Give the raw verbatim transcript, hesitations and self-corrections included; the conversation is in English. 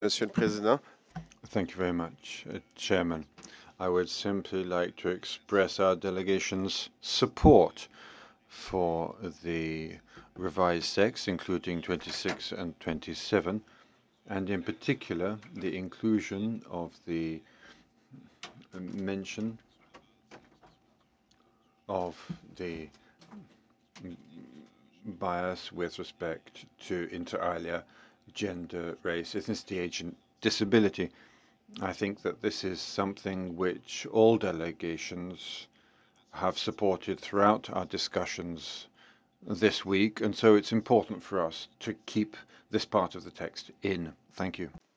Monsieur le Président. Thank you very much, uh, Chairman. I would simply like to express our delegation's support for the revised text, including twenty-six and twenty-seven, and in particular, the inclusion of the mention of the bias with respect to inter alia, gender, race, ethnicity, age, and disability. I think that this is something which all delegations have supported throughout our discussions this week, and so it's important for us to keep this part of the text in. Thank you.